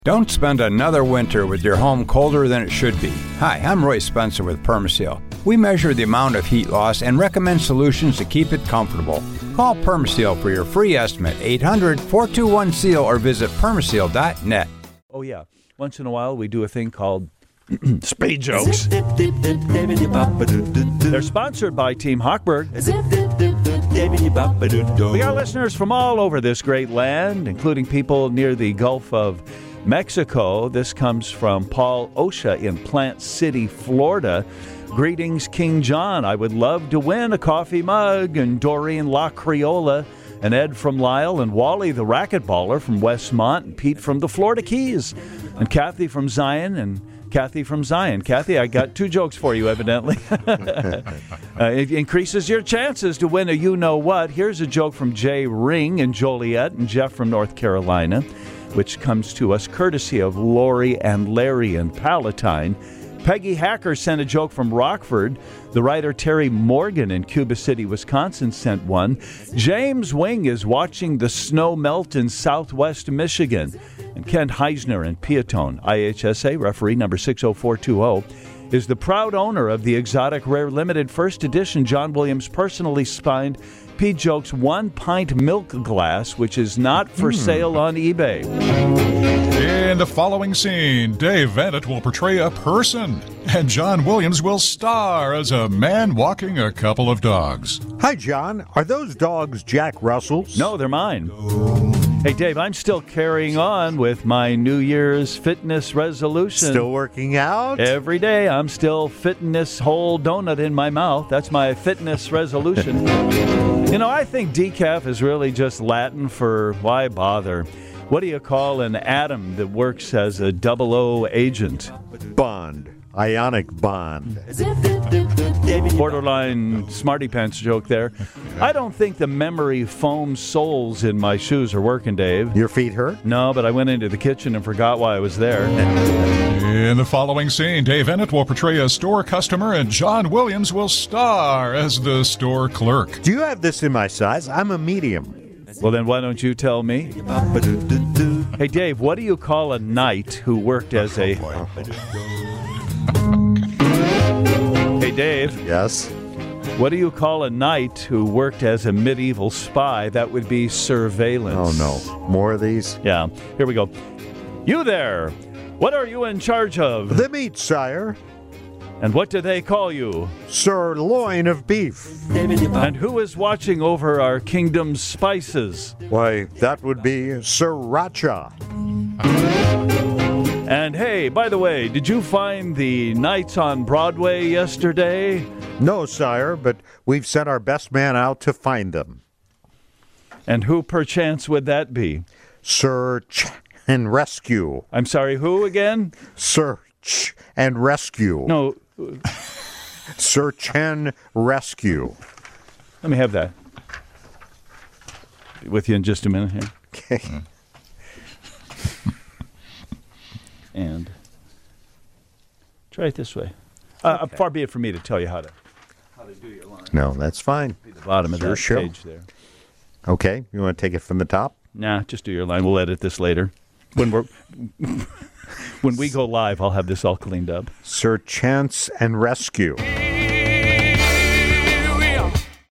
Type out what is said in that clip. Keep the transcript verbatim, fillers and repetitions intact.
Don't spend another winter with your home colder than it should be. Hi, I'm Roy Spencer with Permaseal. We measure the amount of heat loss and recommend solutions to keep it comfortable. Call Permaseal for your free estimate, eight hundred, four two one, S E A L, or visit permaseal dot net. Oh, yeah. Once in a while, we do a thing called Speed Jokes. They're sponsored by Team Hochberg. We got listeners from all over this great land, including people near the Gulf of Mexico. This comes from Paul Osha in Plant City, Florida. Greetings, King John. I would love to win a coffee mug. And Doreen La Criolla, and Ed from Lyle, and Wally the racquetballer from Westmont, and Pete from the Florida Keys, and Kathy from Zion, and Kathy from Zion. Kathy, I got two jokes for you, evidently. uh, it increases your chances to win a you-know-what. Here's a joke from Jay Ring in Joliet, and Jeff from North Carolina, which comes to us courtesy of Lori and Larry in Palatine. Peggy Hacker sent a joke from Rockford. The writer Terry Morgan in Cuba City, Wisconsin sent one. James Wing is watching the snow melt in southwest Michigan. And Kent Heisner in Peatone, I H S A, referee number six oh four two oh, is the proud owner of the exotic rare limited first edition John Williams personally spined Pete Jokes one pint milk glass, which is not for mm. sale on eBay. In the following scene, Dave Vannett will portray a person, and John Williams will star as a man walking a couple of dogs. Hi, John. Are those dogs Jack Russell's? No, they're mine. Hey, Dave, I'm still carrying on with my New Year's fitness resolution. Still working out? Every day, I'm still fitness whole donut in my mouth. That's my fitness resolution. You know, I think decaf is really just Latin for why bother. What do you call an atom that works as a double O agent? Bond. Ionic bond. Borderline smarty pants joke there. I don't think the memory foam soles in my shoes are working, Dave. Your feet hurt? No, but I went into the kitchen and forgot why I was there. In the following scene, Dave Vannett will portray a store customer, and John Williams will star as the store clerk. Do you have this in my size? I'm a medium. Well, then why don't you tell me? Hey, Dave, what do you call a knight who worked as a... Hey, Dave. Yes? What do you call a knight who worked as a medieval spy? That would be surveillance. Oh, no. More of these? Yeah. Here we go. You there. What are you in charge of? The meat, sire. And what do they call you? Sirloin of beef. And who is watching over our kingdom's spices? Why, that would be Sriracha. And hey, by the way, did you find the Knights on Broadway yesterday? No, sire, but we've sent our best man out to find them. And who perchance would that be? Search and rescue. I'm sorry, who again? Search and rescue. No. Search and rescue. Let me have that. With you in just a minute here. Okay. Mm. And try it this way. Uh, okay. Far be it from me to tell you how to how to do your line. No, that's fine. Be the bottom sure, of that sure. page there. Okay, you want to take it from the top? Nah, just do your line. We'll edit this later. When we're when we go live, I'll have this all cleaned up. Search and rescue.